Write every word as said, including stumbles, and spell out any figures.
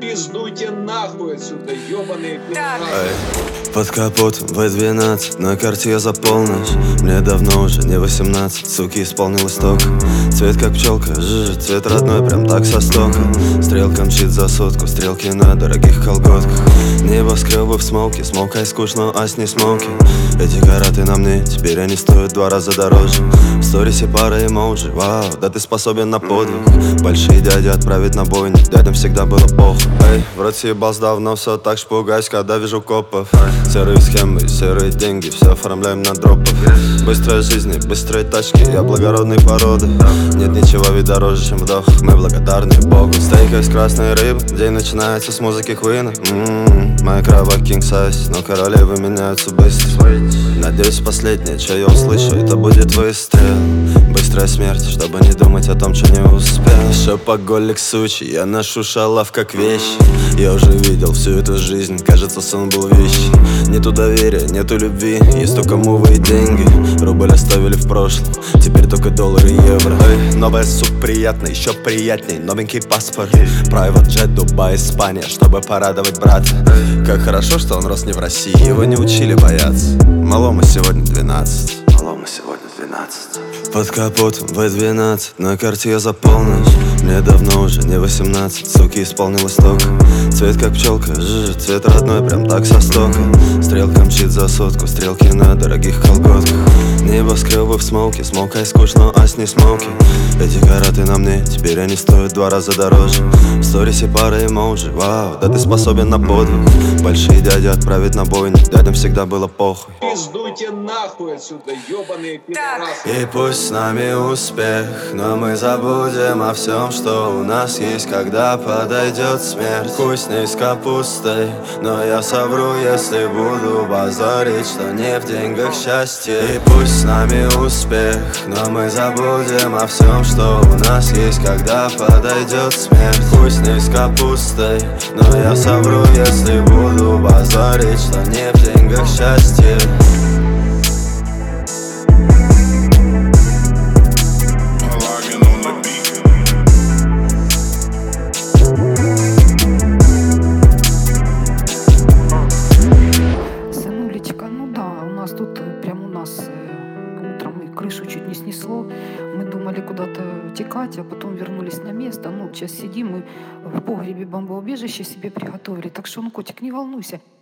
Пиздуйте нахуй отсюда, ёбаные пидорасы. Под капотом вэ двенадцать, на карте я за полночь. Мне давно уже не восемнадцать, суки, исполнилось только. Цвет как пчелка, жжж, цвет родной, прям так со стока. Стрелка мчит за сотку, стрелки на дорогих колготках. Небоскребы в смоке, смолкай скучно, а с ней смоки. Эти караты на мне, теперь они стоят два раза дороже. В сторисе пара эмоджи, вау, да ты способен на подвиг. Большие дяди отправить на бойню, дядям всегда было похуй. Эй, в рот съебался давно, все так ж пугаюсь, когда вижу копов. Серые схемы, серые деньги, все оформляем на дропах. Быстрая жизнь, быстрые тачки, я благородной породы. Нет ничего ведь дороже, чем вдох, мы благодарны Богу. Стейк из красной рыбы, день начинается с музыки Куина. М-м-м, моя крава king size, но королевы меняются быстро. Надеюсь, последнее, что я услышу, это будет выстрел. Быстрая смерть, чтобы не думать о том, что не успел. Шопоголик сучий, я ношу шалав как вещи. Я уже видел всю эту жизнь, кажется, сон был вещи. Нету доверия, нету любви, есть только мувы и деньги. Рубль оставили в прошлом, теперь только доллары и евро. Эй, новая суп приятная, еще приятней, новенький паспорт. Private jet, Дубай, Испания, чтобы порадовать брата. Как хорошо, что он рос не в России, его не учили бояться. Малому сегодня двенадцать, малому сегодня двенадцать. Под капотом вэ двенадцать, на карте я за полночь. Мне давно уже не восемнадцать, суки, исполнилось только. Цвет как пчелка, жжж, цвет родной, прям так со стока. Стрелка мчит за сотку, стрелки на дорогих колготках. Небоскребы в смоке, смолкай скучно, а с ней смоки. Эти караты на мне, теперь они стоят два раза дороже. В сторисе пара эмоджи, вау, да ты способен на подвиг. Большие дяди отправить на бойню, дядям всегда было похуй. Пиздуйте нахуй отсюда, ёбаные пидорасы. И пусть с нами успех, но мы забудем о всем, что у нас есть, когда подойдет смерть. Хуй с ней с капустой, но я совру, если буду базарить, что не в деньгах счастье. И пусть с нами успех, но мы забудем о всем, что у нас есть, когда подойдет смерть. Хуй с ней с капустой, но я совру, если буду базарить, что не в деньгах счастье. Тут прямо у нас утром и крышу чуть не снесло. Мы думали куда-то текать, а потом вернулись на место. Ну, сейчас сидим, мы в погребе бомбоубежище себе приготовили. Так что, ну, котик, не волнуйся.